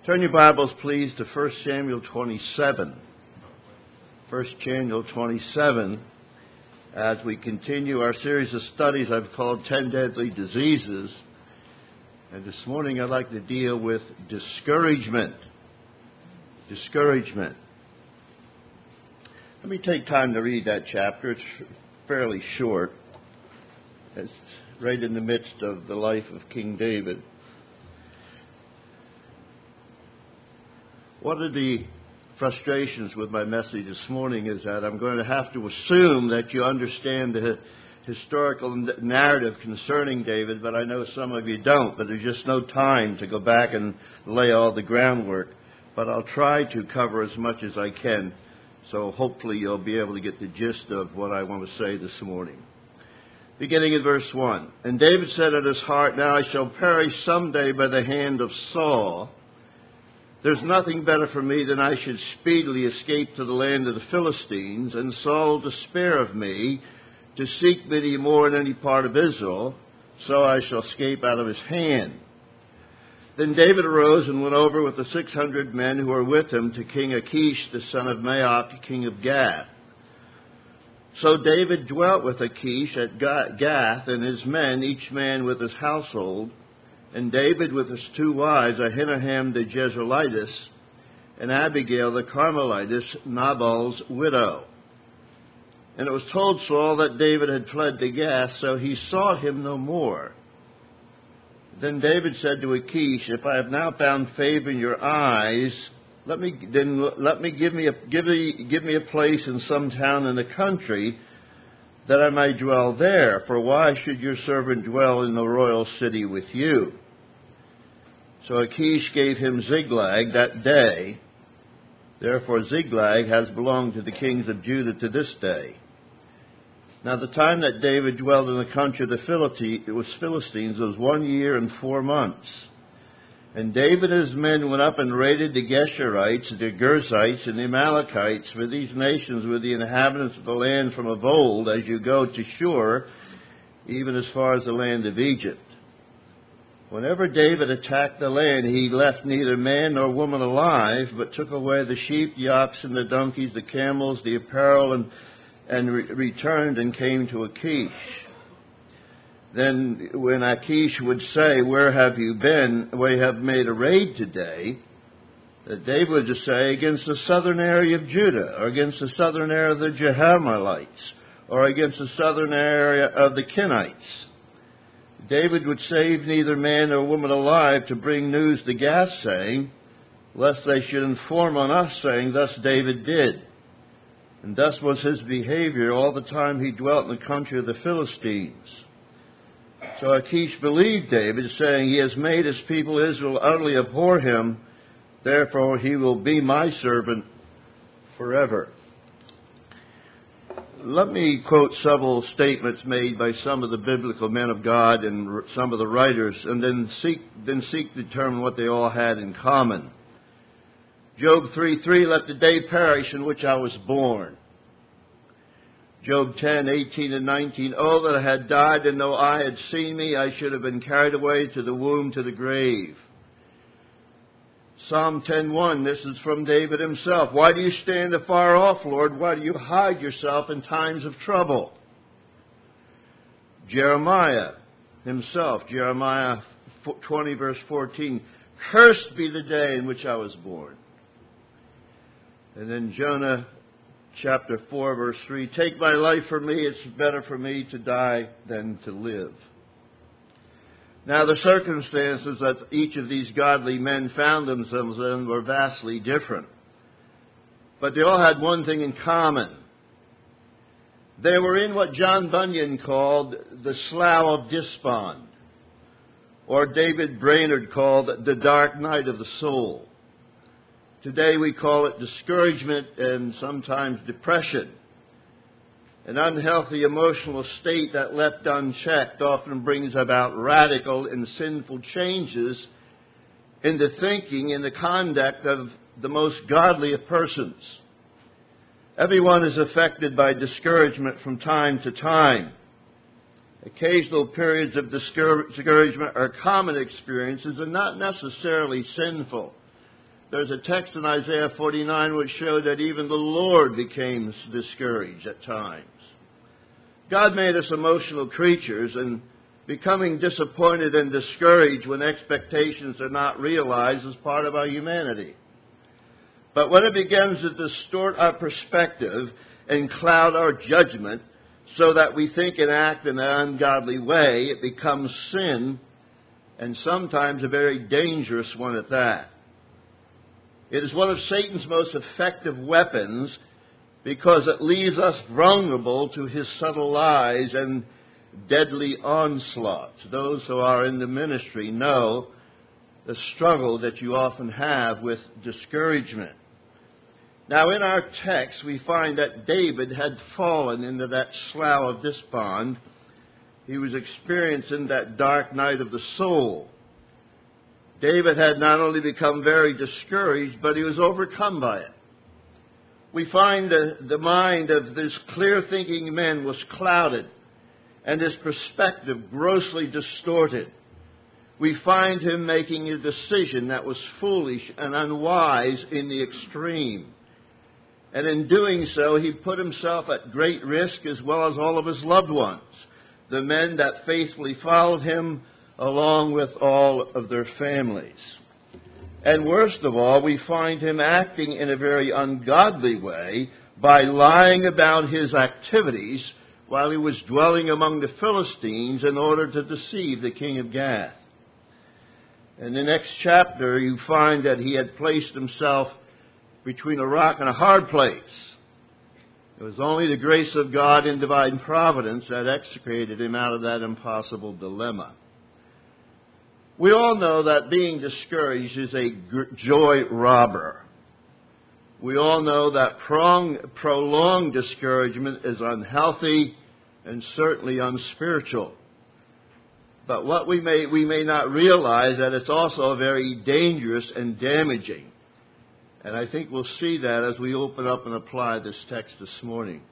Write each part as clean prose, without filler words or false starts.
Turn your Bibles, please, to 1 Samuel 27. 1 Samuel 27, as we continue our series of studies I've called 10 Deadly Diseases. And this morning I'd like to deal with discouragement. Discouragement. Let me take time to read that chapter. It's fairly short. It's right in the midst of the life of King David. One of the frustrations with my message this morning is that I'm going to have to assume that you understand the historical narrative concerning David, but I know some of you don't, but there's just no time to go back and lay all the groundwork. But I'll try to cover as much as I can, so hopefully you'll be able to get the gist of what I want to say this morning. Beginning in verse 1. And David said in his heart, Now I shall perish someday by the hand of Saul. There's nothing better for me than I should speedily escape to the land of the Philistines, and Saul despair of me, to seek me any more in any part of Israel, so I shall escape out of his hand. Then David arose and went over with the 600 men who were with him to King Achish, the son of Maoch, king of Gath. So David dwelt with Achish at Gath, and his men, each man with his household, and David with his two wives, Ahinoam the Jezreelitess, and Abigail the Carmelitess, Nabal's widow. And it was told Saul that David had fled to Gath, so he sought him no more. Then David said to Achish, If I have now found favor in your eyes, give me a place in some town in the country, that I may dwell there. For why should your servant dwell in the royal city with you? So Achish gave him Ziklag that day. Therefore Ziklag has belonged to the kings of Judah to this day. Now the time that David dwelled in the country of the Philistines was 1 year and 4 months. And David and his men went up and raided the Geshurites, the Girzites, and the Amalekites, for these nations were the inhabitants of the land from of old, as you go to Shur, even as far as the land of Egypt. Whenever David attacked the land, he left neither man nor woman alive, but took away the sheep, the oxen, the donkeys, the camels, the apparel, and returned and came to Achish. Then when Achish would say, Where have you been? We have made a raid today. That David would just say, Against the southern area of Judah, or against the southern area of the Jerahmeelites, or against the southern area of the Kenites. David would save neither man nor woman alive to bring news to Gath, saying, Lest they should inform on us, saying, Thus David did. And thus was his behavior all the time he dwelt in the country of the Philistines. So Achish believed David, saying, He has made his people Israel utterly abhor him, therefore he will be my servant forever. Let me quote several statements made by some of the biblical men of God and some of the writers, and then seek to determine what they all had in common. Job 3:3, Let the day perish in which I was born. Job 10:18 and 19, Oh, that I had died, and no eye had seen me, I should have been carried away to the womb, to the grave. Psalm 10:1, this is from David himself. Why do you stand afar off, Lord? Why do you hide yourself in times of trouble? Jeremiah himself, Jeremiah 20 verse 14, Cursed be the day in which I was born. And then Jonah chapter 4 verse 3, Take my life from me, it's better for me to die than to live. Now, the circumstances that each of these godly men found themselves in were vastly different. But they all had one thing in common. They were in what John Bunyan called the slough of despond, or David Brainerd called the dark night of the soul. Today we call it discouragement and sometimes depression. An unhealthy emotional state that left unchecked often brings about radical and sinful changes in the thinking and the conduct of the most godly of persons. Everyone is affected by discouragement from time to time. Occasional periods of discouragement are common experiences and not necessarily sinful. There's a text in Isaiah 49 which showed that even the Lord became discouraged at times. God made us emotional creatures, and becoming disappointed and discouraged when expectations are not realized is part of our humanity. But when it begins to distort our perspective and cloud our judgment so that we think and act in an ungodly way, it becomes sin, and sometimes a very dangerous one at that. It is one of Satan's most effective weapons because it leaves us vulnerable to his subtle lies and deadly onslaughts. Those who are in the ministry know the struggle that you often have with discouragement. Now, in our text, we find that David had fallen into that slough of despond. He was experiencing that dark night of the soul. David had not only become very discouraged, but he was overcome by it. We find the mind of this clear-thinking man was clouded, and his perspective grossly distorted. We find him making a decision that was foolish and unwise in the extreme. And in doing so, he put himself at great risk as well as all of his loved ones, the men that faithfully followed him, along with all of their families. And worst of all, we find him acting in a very ungodly way by lying about his activities while he was dwelling among the Philistines in order to deceive the king of Gath. In the next chapter, you find that he had placed himself between a rock and a hard place. It was only the grace of God in divine providence that extricated him out of that impossible dilemma. We all know that being discouraged is a joy robber. We all know that prolonged discouragement is unhealthy and certainly unspiritual. But what we may not realize that it's also very dangerous and damaging. And I think we'll see that as we open up and apply this text this morning.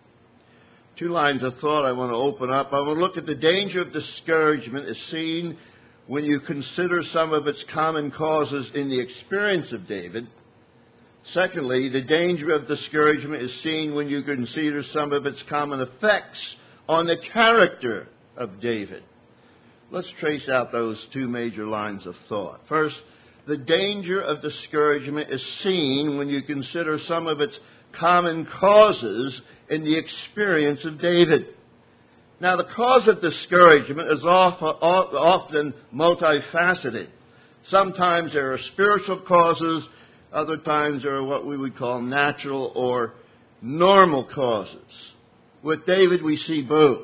2 lines of thought I want to open up. I want to look at the danger of discouragement as seen when you consider some of its common causes in the experience of David. Secondly, the danger of discouragement is seen when you consider some of its common effects on the character of David. Let's trace out those 2 major lines of thought. First, the danger of discouragement is seen when you consider some of its common causes in the experience of David. Now, the cause of discouragement is often multifaceted. Sometimes there are spiritual causes. Other times there are what we would call natural or normal causes. With David, we see both.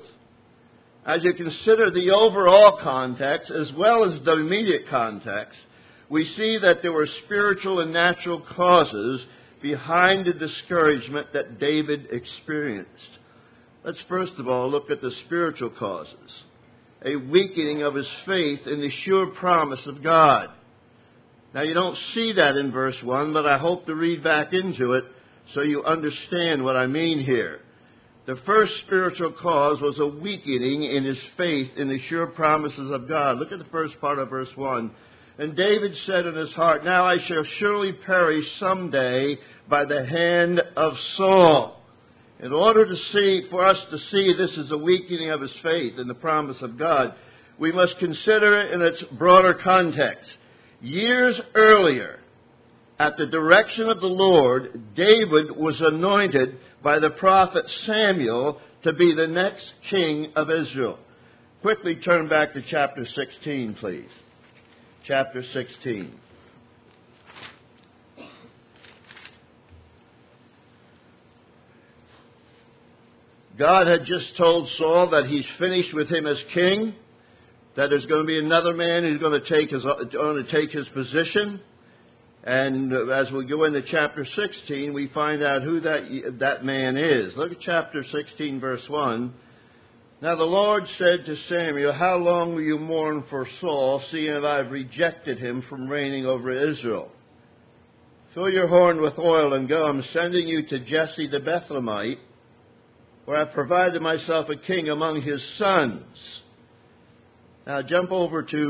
As you consider the overall context as well as the immediate context, we see that there were spiritual and natural causes behind the discouragement that David experienced. Let's first of all look at the spiritual causes. A weakening of his faith in the sure promise of God. Now, you don't see that in verse 1, but I hope to read back into it so you understand what I mean here. The first spiritual cause was a weakening in his faith in the sure promises of God. Look at the first part of verse 1. And David said in his heart, "Now I shall surely perish someday by the hand of Saul." In order for us to see this as a weakening of his faith in the promise of God, we must consider it in its broader context. Years earlier, at the direction of the Lord, David was anointed by the prophet Samuel to be the next king of Israel. Quickly turn back to chapter 16, please. Chapter 16. God had just told Saul that he's finished with him as king, that there's going to be another man who's going to take his position. And as we go into chapter 16, we find out who that man is. Look at chapter 16, verse 1. Now the Lord said to Samuel, "How long will you mourn for Saul, seeing that I have rejected him from reigning over Israel? Fill your horn with oil and go. I'm sending you to Jesse the Bethlehemite, where I've provided myself a king among his sons." Now jump over to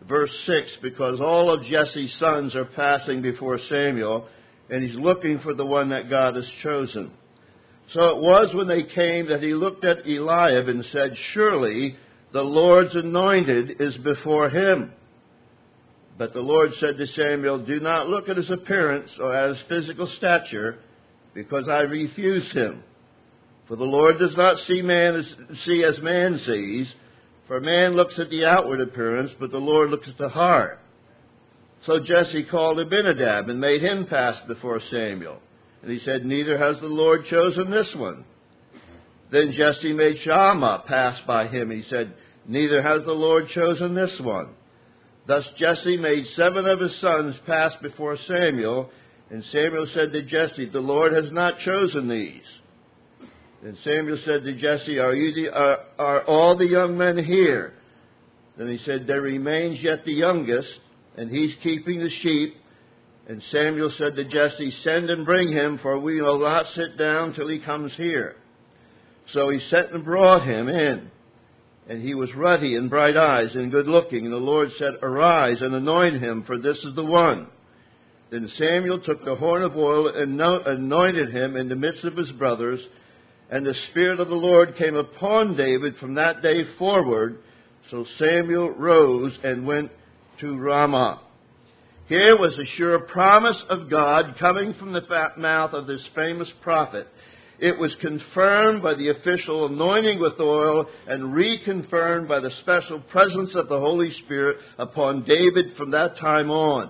verse 6, because all of Jesse's sons are passing before Samuel, and he's looking for the one that God has chosen. So it was when they came that he looked at Eliab and said, "Surely the Lord's anointed is before him." But the Lord said to Samuel, "Do not look at his appearance or at his physical stature, because I refuse him. For the Lord does not see as man sees, for man looks at the outward appearance, but the Lord looks at the heart." So Jesse called Abinadab and made him pass before Samuel. And he said, "Neither has the Lord chosen this one." Then Jesse made Shammah pass by him. He said, "Neither has the Lord chosen this one." Thus Jesse made 7 of his sons pass before Samuel. And Samuel said to Jesse, "The Lord has not chosen these." And Samuel said to Jesse, "Are all the young men here?" Then he said, "There remains yet the youngest, and he's keeping the sheep." And Samuel said to Jesse, "Send and bring him, for we will not sit down till he comes here." So he sent and brought him in. And he was ruddy and bright eyes and good looking. And the Lord said, "Arise and anoint him, for this is the one." Then Samuel took the horn of oil and anointed him in the midst of his brothers. And the Spirit of the Lord came upon David from that day forward. So Samuel rose and went to Ramah. Here was a sure promise of God coming from the mouth of this famous prophet. It was confirmed by the official anointing with oil and reconfirmed by the special presence of the Holy Spirit upon David from that time on.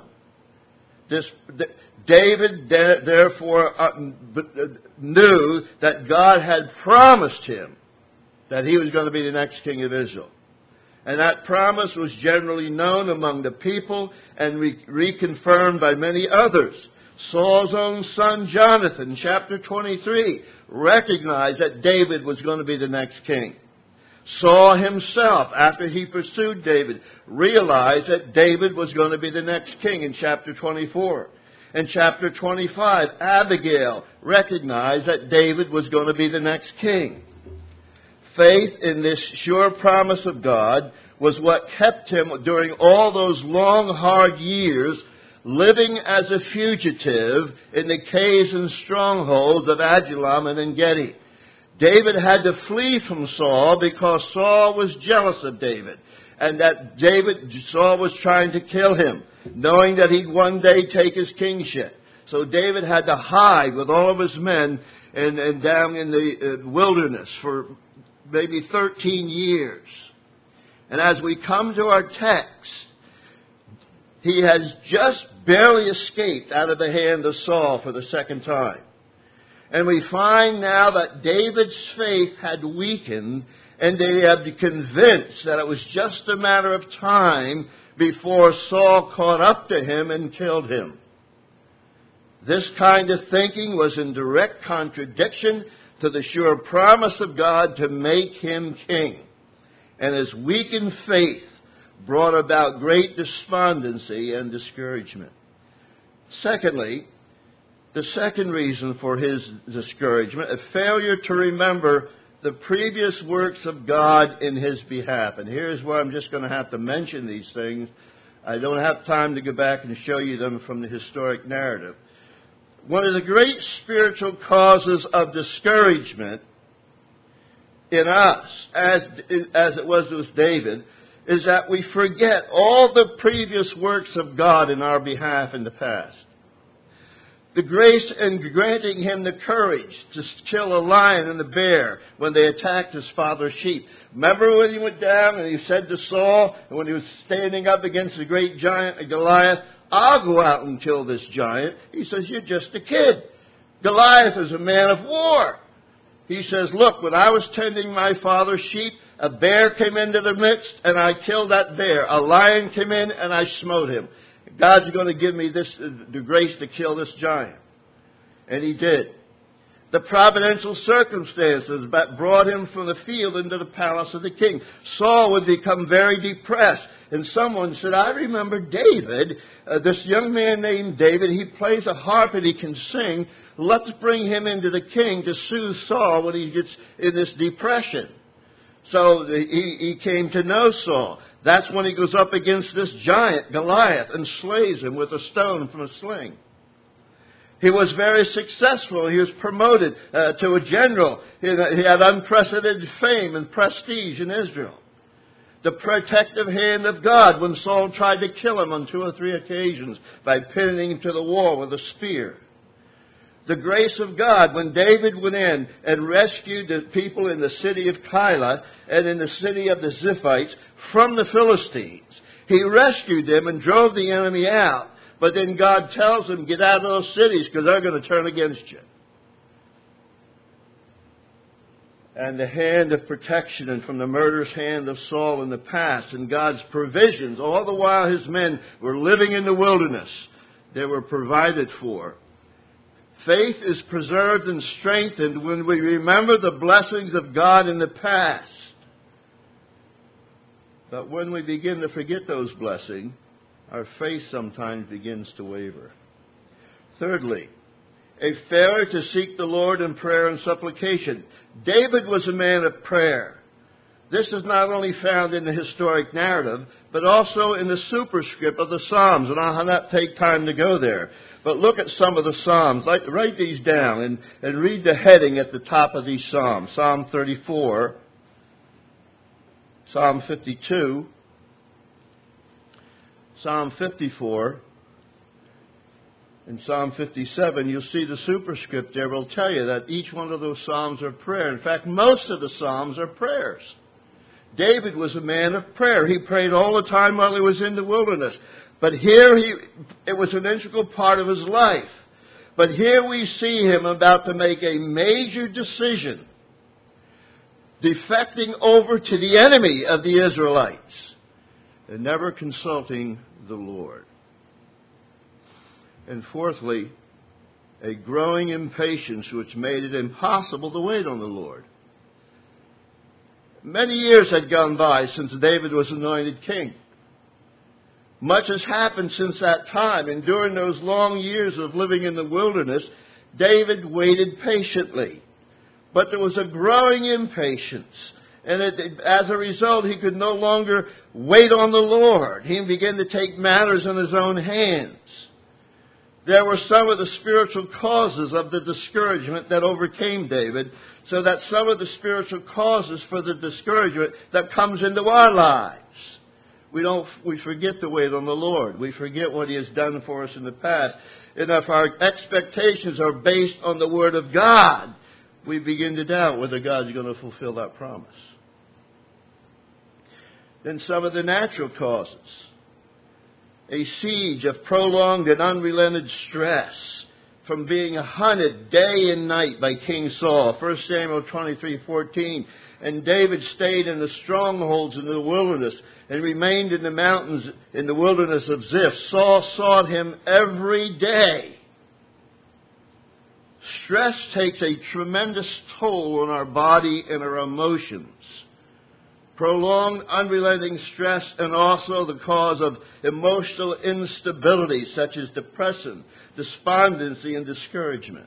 David therefore knew that God had promised him that he was going to be the next king of Israel. And that promise was generally known among the people and reconfirmed by many others. Saul's own son Jonathan, chapter 23, recognized that David was going to be the next king. Saul himself, after he pursued David, realized that David was going to be the next king in chapter 24. In chapter 25, Abigail recognized that David was going to be the next king. Faith in this sure promise of God was what kept him during all those long, hard years living as a fugitive in the caves and strongholds of Adullam and En-Gedi. David had to flee from Saul because Saul was jealous of David, and that Saul was trying to kill him, knowing that he'd one day take his kingship. So David had to hide with all of his men and down in the wilderness for maybe 13 years. And as we come to our text, he has just barely escaped out of the hand of Saul for the second time. And we find now that David's faith had weakened, and they had been convinced that it was just a matter of time before Saul caught up to him and killed him. This kind of thinking was in direct contradiction to the sure promise of God to make him king. And his weakened faith brought about great despondency and discouragement. Secondly, the second reason for his discouragement, a failure to remember the previous works of God in his behalf. And here's where I'm just going to have to mention these things. I don't have time to go back and show you them from the historic narrative. One of the great spiritual causes of discouragement in us, as it was with David, is that we forget all the previous works of God in our behalf in the past. The grace in granting him the courage to kill a lion and a bear when they attacked his father's sheep. Remember when he went down and he said to Saul, when he was standing up against the great giant Goliath, "I'll go out and kill this giant." He says, "You're just a kid. Goliath is a man of war." He says, "Look, when I was tending my father's sheep, a bear came into the midst and I killed that bear. A lion came in and I smote him. God's going to give me the grace to kill this giant." And he did. The providential circumstances that brought him from the field into the palace of the king. Saul would become very depressed. And someone said, "I remember David, this young man named David, he plays a harp and he can sing. Let's bring him into the king to soothe Saul when he gets in this depression." So he came to know Saul. That's when he goes up against this giant, Goliath, and slays him with a stone from a sling. He was very successful. He was promoted to a general. He had unprecedented fame and prestige in Israel. The protective hand of God when Saul tried to kill him on 2 or 3 occasions by pinning him to the wall with a spear. The grace of God when David went in and rescued the people in the city of Keilah and in the city of the Ziphites from the Philistines. He rescued them and drove the enemy out. But then God tells him, get out of those cities because they're going to turn against you. And the hand of protection and from the murderous hand of Saul in the past and God's provisions, all the while his men were living in the wilderness, they were provided for. Faith is preserved and strengthened when we remember the blessings of God in the past. But when we begin to forget those blessings, our faith sometimes begins to waver. Thirdly, a failure to seek the Lord in prayer and supplication. David was a man of prayer. This is not only found in the historic narrative, but also in the superscript of the Psalms, and I'll not take time to go there. But look at some of the Psalms. Write these down and read the heading at the top of these Psalms. Psalm 34, Psalm 52, Psalm 54, and Psalm 57. You'll see the superscript there will tell you that each one of those Psalms are prayer. In fact, most of the Psalms are prayers. David was a man of prayer. He prayed all the time while he was in the wilderness. But here it was an integral part of his life. But here we see him about to make a major decision, defecting over to the enemy of the Israelites and never consulting the Lord. And fourthly, a growing impatience which made it impossible to wait on the Lord. Many years had gone by since David was anointed king. Much has happened since that time, and during those long years of living in the wilderness, David waited patiently. But there was a growing impatience, and as a result, he could no longer wait on the Lord. He began to take matters in his own hands. There were some of the spiritual causes of the discouragement that overcame David, so that some of the spiritual causes for the discouragement that comes into our lives. We forget to wait on the Lord. We forget what He has done for us in the past. And if our expectations are based on the Word of God, we begin to doubt whether God's going to fulfill that promise. Then some of the natural causes. A siege of prolonged and unrelented stress from being hunted day and night by King Saul. 1 Samuel 23:14. And David stayed in the strongholds in the wilderness and remained in the mountains in the wilderness of Ziph. Saul sought him every day. Stress takes a tremendous toll on our body and our emotions. Prolonged, unrelenting stress and also the cause of emotional instability such as depression, despondency, and discouragement.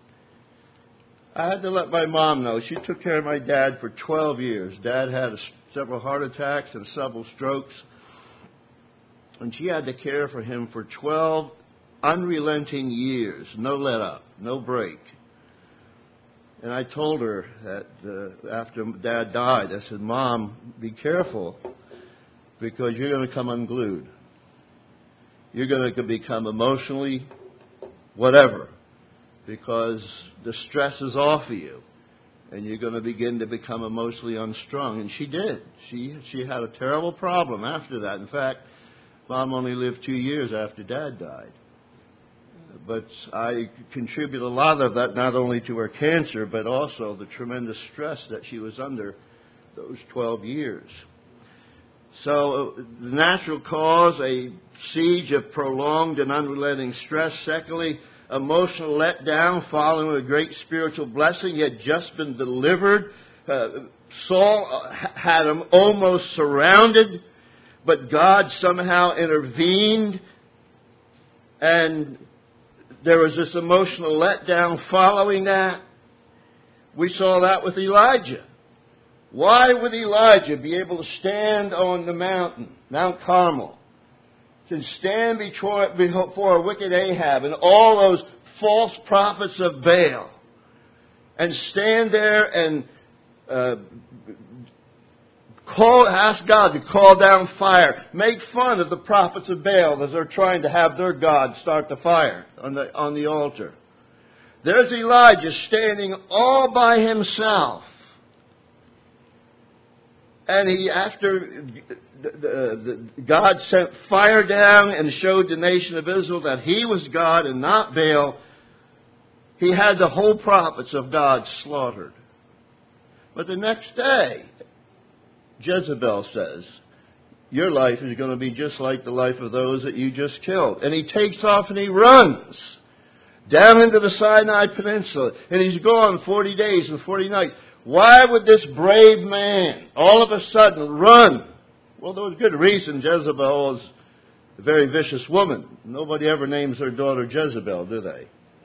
I had to let my mom know. She took care of my dad for 12 years. Dad had several heart attacks and several strokes. And she had to care for him for 12 unrelenting years. No let up, no break. And I told her that after Dad died, I said, Mom, be careful because you're going to come unglued. You're going to become emotionally whatever because the stress is off of you. And you're going to begin to become emotionally unstrung. And she did. She had a terrible problem after that. In fact, Mom only lived 2 years after Dad died. But I contribute a lot of that not only to her cancer, but also the tremendous stress that she was under those 12 years. So the natural cause, a siege of prolonged and unrelenting stress. Secondly, emotional letdown following a great spiritual blessing. He had just been delivered. Saul had him almost surrounded, but God somehow intervened, and there was this emotional letdown following that. We saw that with Elijah. Why would Elijah be able to stand on the mountain, Mount Carmel, to stand before wicked Ahab and all those false prophets of Baal, and stand there and ask God to call down fire, make fun of the prophets of Baal as they're trying to have their God start the fire on the altar? There's Elijah standing all by himself. And after God sent fire down and showed the nation of Israel that he was God and not Baal, he had the whole prophets of God slaughtered. But the next day, Jezebel says, your life is going to be just like the life of those that you just killed. And he takes off and he runs down into the Sinai Peninsula. And he's gone 40 days and 40 nights. Why would this brave man all of a sudden run? Well, there was good reason. Jezebel was a very vicious woman. Nobody ever names their daughter Jezebel, do they?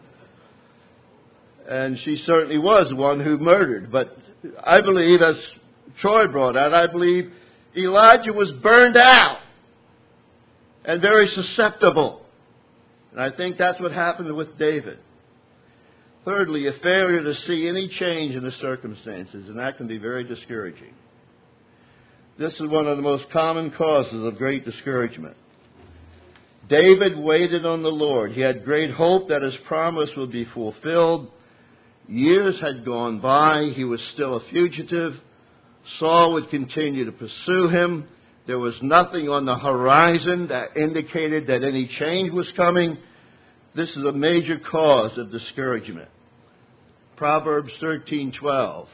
And she certainly was one who murdered. But I believe, as Troy brought out, I believe Elijah was burned out and very susceptible. And I think that's what happened with David. Thirdly, a failure to see any change in the circumstances, and that can be very discouraging. This is one of the most common causes of great discouragement. David waited on the Lord. He had great hope that his promise would be fulfilled. Years had gone by. He was still a fugitive. Saul would continue to pursue him. There was nothing on the horizon that indicated that any change was coming. This is a major cause of discouragement. Proverbs 13:12.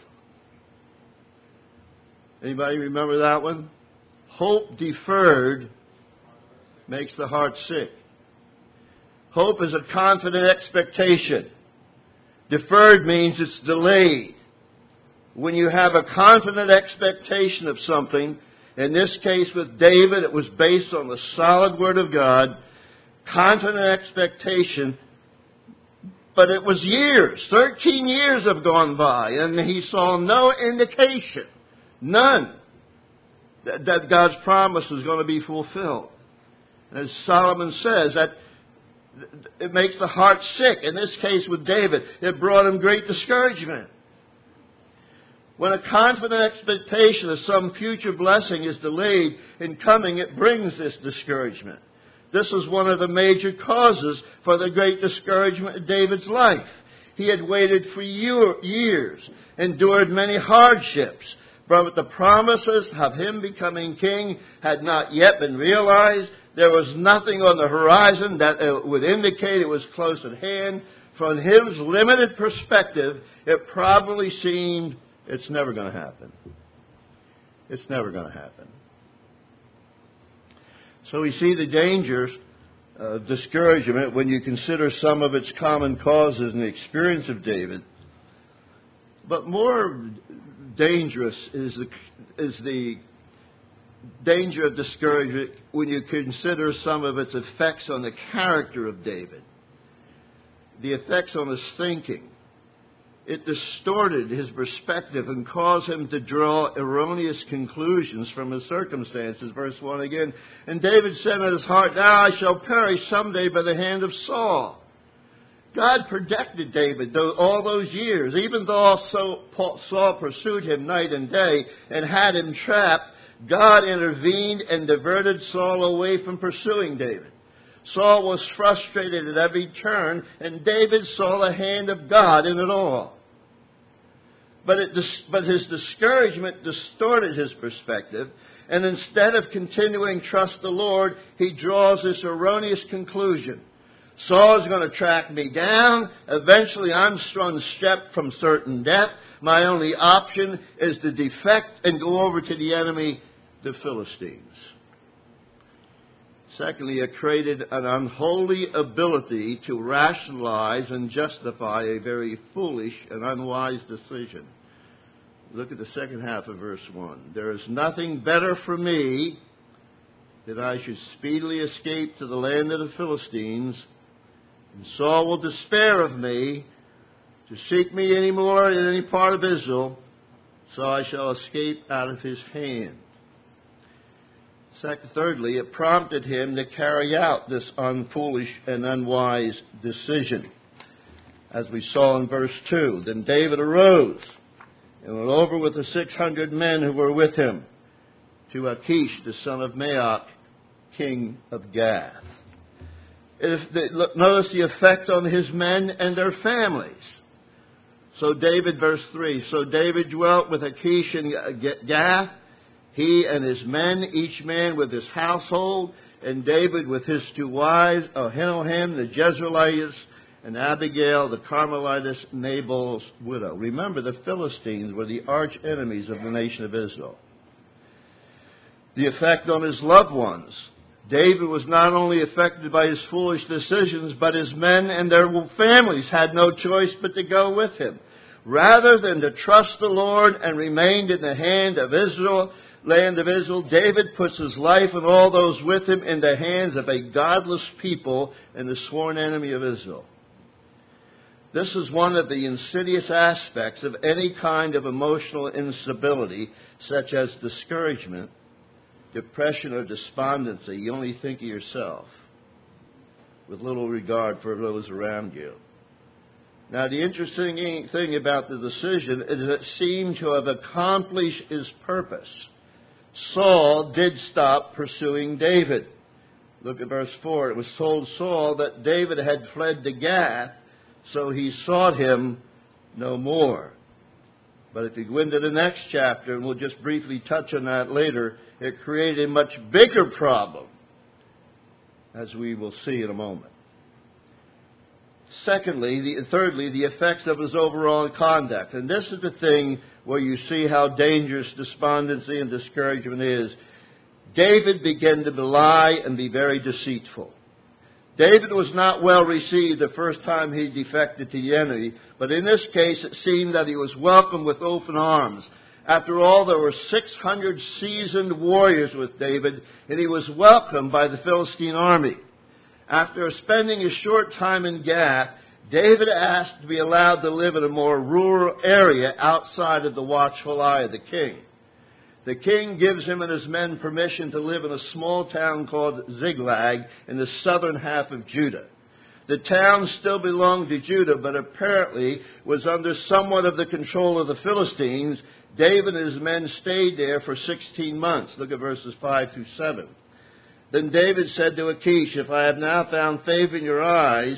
Anybody remember that one? Hope deferred makes the heart sick. Hope is a confident expectation. Deferred means it's delayed. When you have a confident expectation of something, in this case with David, it was based on the solid Word of God, confident expectation, but it was years. 13 years have gone by, and he saw no indication, none, that God's promise was going to be fulfilled. As Solomon says, that it makes the heart sick. In this case with David, it brought him great discouragement. When a confident expectation of some future blessing is delayed in coming, it brings this discouragement. This was one of the major causes for the great discouragement in David's life. He had waited for years, endured many hardships, but the promises of him becoming king had not yet been realized. There was nothing on the horizon that would indicate it was close at hand. From his limited perspective, it probably seemed it's never going to happen. It's never going to happen. So we see the dangers of discouragement when you consider some of its common causes in the experience of David. But more dangerous is the danger of discouragement when you consider some of its effects on the character of David, the effects on his thinking. It distorted his perspective and caused him to draw erroneous conclusions from his circumstances. Verse 1 again. And David said in his heart, now I shall perish someday by the hand of Saul. God protected David all those years. Even though Saul pursued him night and day and had him trapped, God intervened and diverted Saul away from pursuing David. Saul was frustrated at every turn, and David saw the hand of God in it all. But his discouragement distorted his perspective, and instead of continuing to trust the Lord, he draws this erroneous conclusion. Saul is going to track me down. Eventually I'm one step from certain death. My only option is to defect and go over to the enemy, the Philistines. Secondly, it created an unholy ability to rationalize and justify a very foolish and unwise decision. Look at the second half of verse 1. There is nothing better for me that I should speedily escape to the land of the Philistines, and Saul will despair of me to seek me any more in any part of Israel. so I shall escape out of his hand. Thirdly, it prompted him to carry out this unfoolish and unwise decision. As we saw in verse 2, then David arose and went over with the 600 men who were with him to Achish, the son of Maoch, king of Gath. Notice the effect on his men and their families. So David, verse 3, so David dwelt with Achish in Gath, he and his men, each man with his household, and David with his 2 wives, Ahinoam the Jezreelitess, and Abigail the Carmelitess, Nabal's widow. Remember, the Philistines were the arch enemies of the nation of Israel. The effect on his loved ones. David was not only affected by his foolish decisions, but his men and their families had no choice but to go with him. Rather than to trust the Lord and remain in the land of Israel, David puts his life and all those with him in the hands of a godless people and the sworn enemy of Israel. This is one of the insidious aspects of any kind of emotional instability, such as discouragement, depression, or despondency. You only think of yourself with little regard for those around you. Now, the interesting thing about the decision is that it seemed to have accomplished its purpose. Saul did stop pursuing David. Look at verse 4. It was told Saul that David had fled to Gath, so he sought him no more. But if you go into the next chapter, and we'll just briefly touch on that later, it created a much bigger problem, as we will see in a moment. Thirdly, the effects of his overall conduct. And this is the thing where you see how dangerous despondency and discouragement is. David began to lie and be very deceitful. David was not well received the first time he defected to the enemy, but in this case it seemed that he was welcomed with open arms. After all, there were 600 seasoned warriors with David, and he was welcomed by the Philistine army. After spending a short time in Gath, David asked to be allowed to live in a more rural area outside of the watchful eye of the king. The king gives him and his men permission to live in a small town called Ziklag in the southern half of Judah. The town still belonged to Judah, but apparently was under somewhat of the control of the Philistines. David and his men stayed there for 16 months. Look at verses 5 through 7. Then David said to Achish, if I have now found favor in your eyes,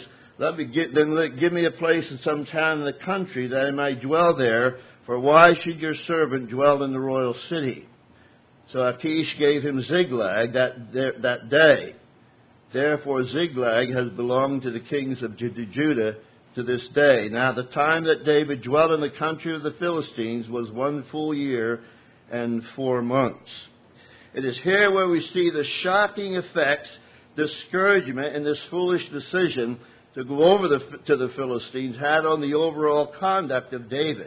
give me a place in some town in the country that I might dwell there, for why should your servant dwell in the royal city? So Achish gave him Ziklag that day. Therefore Ziklag has belonged to the kings of Judah to this day. Now the time that David dwelt in the country of the Philistines was 1 full year and 4 months. It is here where we see the shocking effects, discouragement, and this foolish decision to go over to the Philistines had on the overall conduct of David.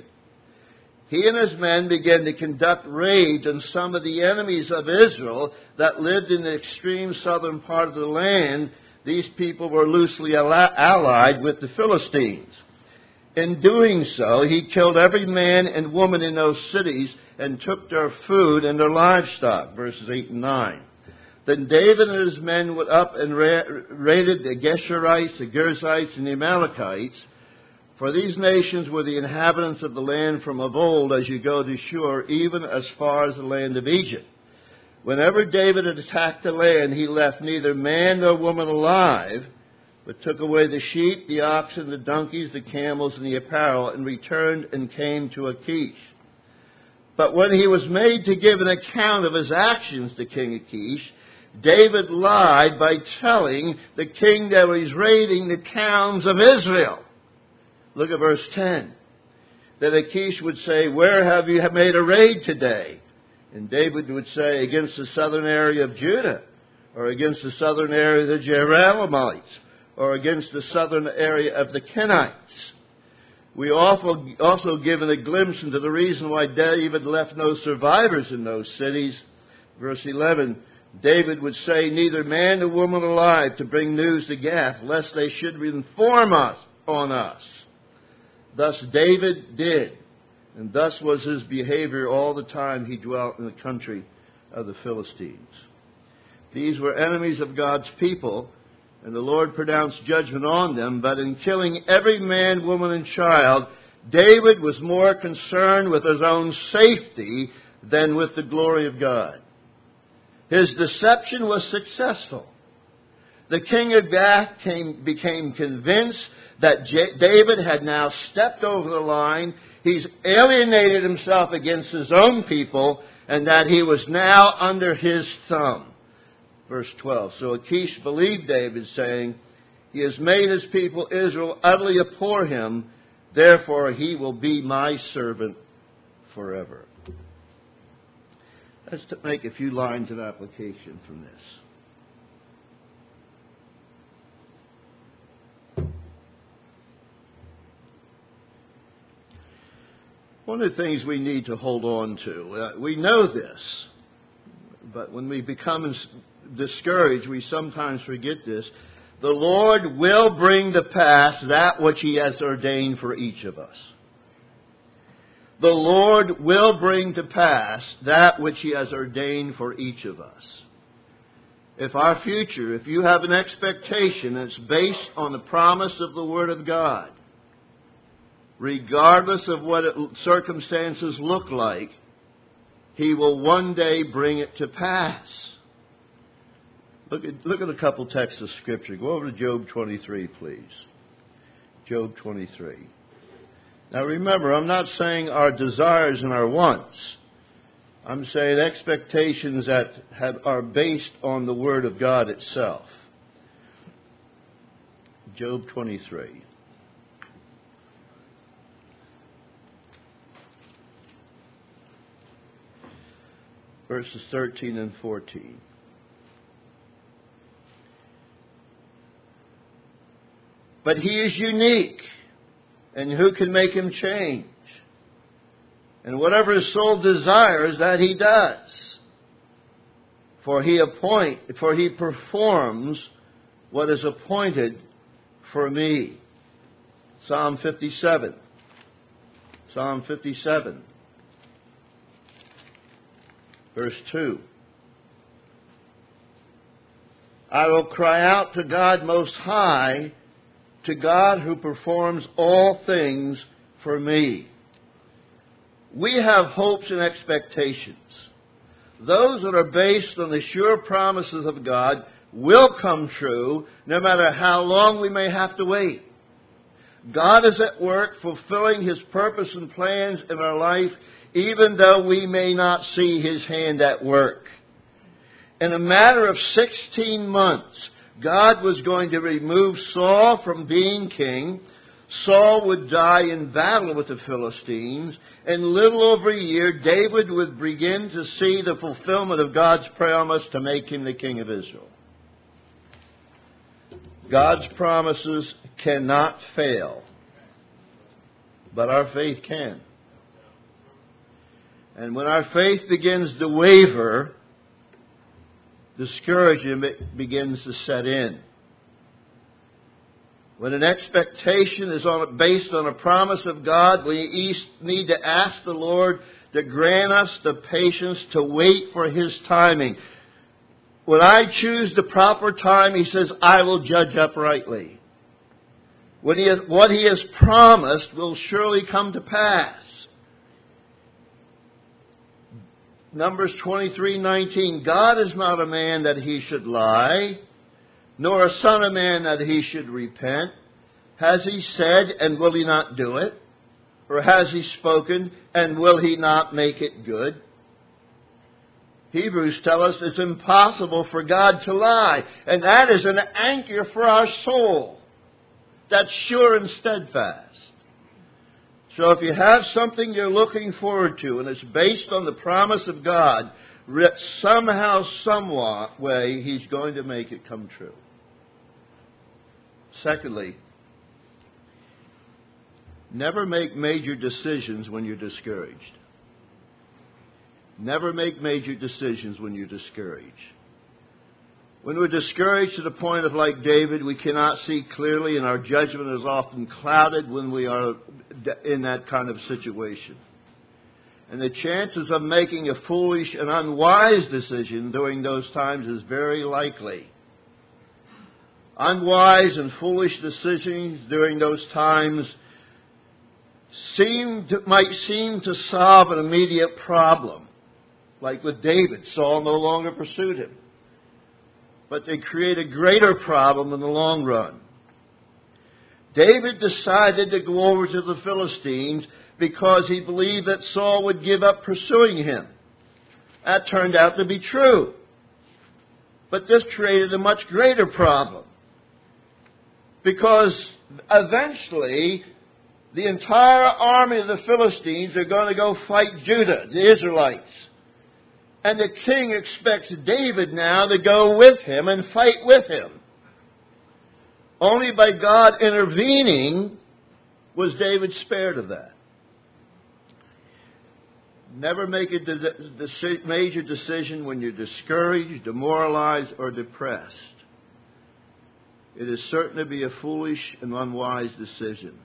He and his men began to conduct raids on some of the enemies of Israel that lived in the extreme southern part of the land. These people were loosely allied with the Philistines. In doing so, he killed every man and woman in those cities and took their food and their livestock, verses 8 and 9. Then David and his men went up and raided the Geshurites, the Girzites, and the Amalekites. For these nations were the inhabitants of the land from of old, as you go to Shur, even as far as the land of Egypt. Whenever David had attacked the land, he left neither man nor woman alive, but took away the sheep, the oxen, the donkeys, the camels, and the apparel, and returned and came to Achish. But when he was made to give an account of his actions to King Achish, David lied by telling the king that he was raiding the towns of Israel. Look at verse 10. That Achish would say, where have you made a raid today? And David would say, against the southern area of Judah, or against the southern area of the Jerahmeelites, or against the southern area of the Kenites. We also given a glimpse into the reason why David left no survivors in those cities. Verse 11, David would say, neither man nor woman alive to bring news to Gath, lest they should inform us on us. Thus David did. And thus was his behavior all the time he dwelt in the country of the Philistines. These were enemies of God's people, and the Lord pronounced judgment on them. But in killing every man, woman, and child, David was more concerned with his own safety than with the glory of God. His deception was successful. The king of Gath became convinced that David had now stepped over the line. He's alienated himself against his own people, and that he was now under his thumb. Verse 12. So Achish believed David, saying, "He has made his people Israel utterly abhor him. Therefore he will be my servant forever." Let's make a few lines of application from this. One of the things we need to hold on to, we know this, but when we become discouraged, we sometimes forget this. The Lord will bring to pass that which He has ordained for each of us. The Lord will bring to pass that which He has ordained for each of us. If our future, if you have an expectation that's based on the promise of the Word of God, regardless of what circumstances look like, He will one day bring it to pass. Look at a couple texts of Scripture. Go over to Job 23, please. Job 23. Now remember, I'm not saying our desires and our wants. I'm saying expectations that are based on the Word of God itself. Job 23. Verses 13 and 14. But He is unique, and who can make Him change? And whatever His soul desires, that He does. For He performs what is appointed for me. Psalm 57. Psalm 57. Verse 2. I will cry out to God Most High, to God who performs all things for me. We have hopes and expectations. Those that are based on the sure promises of God will come true, no matter how long we may have to wait. God is at work fulfilling His purpose and plans in our life, even though we may not see His hand at work. In a matter of 16 months, God was going to remove Saul from being king. Saul would die in battle with the Philistines. In little over a year, David would begin to see the fulfillment of God's promise to make him the king of Israel. God's promises cannot fail, but our faith can. And when our faith begins to waver, discouragement begins to set in. When an expectation is based on a promise of God, we need to ask the Lord to grant us the patience to wait for His timing. When I choose the proper time, He says, I will judge uprightly. What He has promised will surely come to pass. Numbers 23:19. God is not a man that He should lie, nor a son of man that He should repent. Has He said, and will He not do it? Or has He spoken, and will He not make it good? Hebrews tell us it's impossible for God to lie. And that is an anchor for our soul that's sure and steadfast. So if you have something you're looking forward to, and it's based on the promise of God, somehow, somewhat way, He's going to make it come true. Secondly, never make major decisions when you're discouraged. Never make major decisions when you're discouraged. When we're discouraged to the point of, like David, we cannot see clearly, and our judgment is often clouded when we are in that kind of situation. And the chances of making a foolish and unwise decision during those times is very likely. Unwise and foolish decisions during those times might seem to solve an immediate problem. Like with David, Saul no longer pursued him. But they create a greater problem in the long run. David decided to go over to the Philistines because he believed that Saul would give up pursuing him. That turned out to be true. But this created a much greater problem. Because eventually, the entire army of the Philistines are going to go fight Judah, the Israelites. And the king expects David now to go with him and fight with him. Only by God intervening was David spared of that. Never make a major decision when you're discouraged, demoralized, or depressed. It is certain to be a foolish and unwise decision.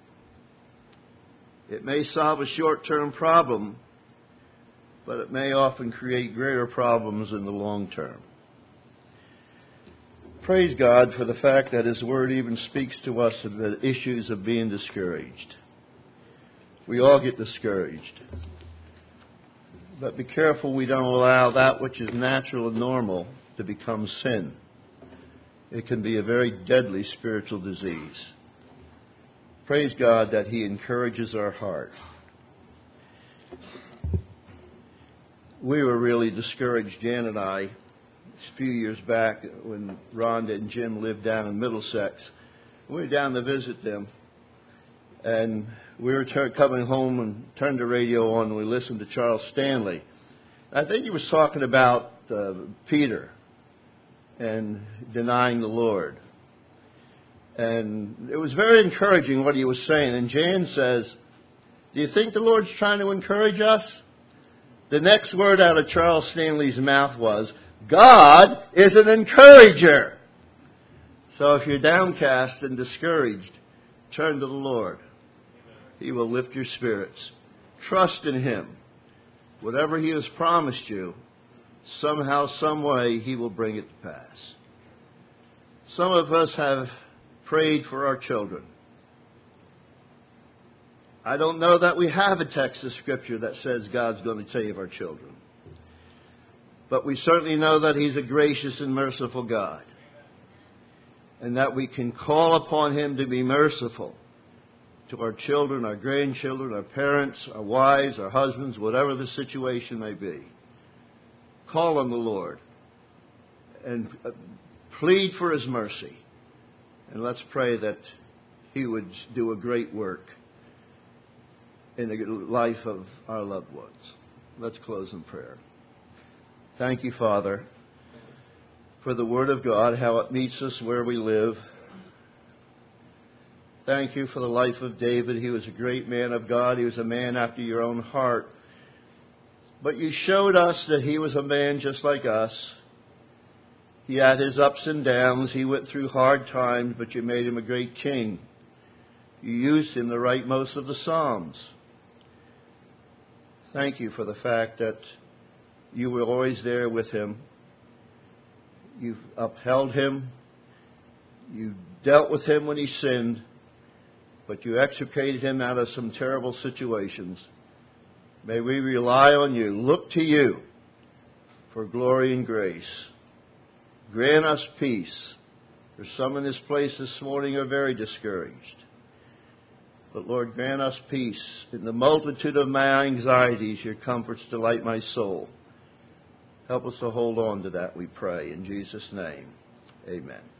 It may solve a short-term problem, but it may often create greater problems in the long term. Praise God for the fact that His Word even speaks to us of the issues of being discouraged. We all get discouraged. But be careful we don't allow that which is natural and normal to become sin. It can be a very deadly spiritual disease. Praise God that He encourages our heart. We were really discouraged, Jan and I, a few years back when Rhonda and Jim lived down in Middlesex. We were down to visit them, and we were coming home and turned the radio on and we listened to Charles Stanley. I think he was talking about Peter and denying the Lord. And it was very encouraging what he was saying. And Jan says, do you think the Lord's trying to encourage us? The next word out of Charles Stanley's mouth was, God is an encourager. So if you're downcast and discouraged, turn to the Lord. He will lift your spirits. Trust in Him. Whatever He has promised you, somehow, some way, He will bring it to pass. Some of us have prayed for our children. I don't know that we have a text of Scripture that says God's going to save our children. But we certainly know that He's a gracious and merciful God. And that we can call upon Him to be merciful to our children, our grandchildren, our parents, our wives, our husbands, whatever the situation may be. Call on the Lord and plead for His mercy. And let's pray that He would do a great work in the life of our loved ones. Let's close in prayer. Thank you, Father, for the Word of God, how it meets us where we live. Thank you for the life of David. He was a great man of God. He was a man after your own heart. But you showed us that he was a man just like us. He had his ups and downs. He went through hard times, but you made him a great king. You used him to write most of the Psalms. Thank you for the fact that you were always there with him. You've upheld him. You dealt with him when he sinned. But you extricated him out of some terrible situations. May we rely on you, look to you for glory and grace. Grant us peace. For some in this place this morning are very discouraged. But Lord, grant us peace. In the multitude of my anxieties, your comforts delight my soul. Help us to hold on to that, we pray. In Jesus' name, amen.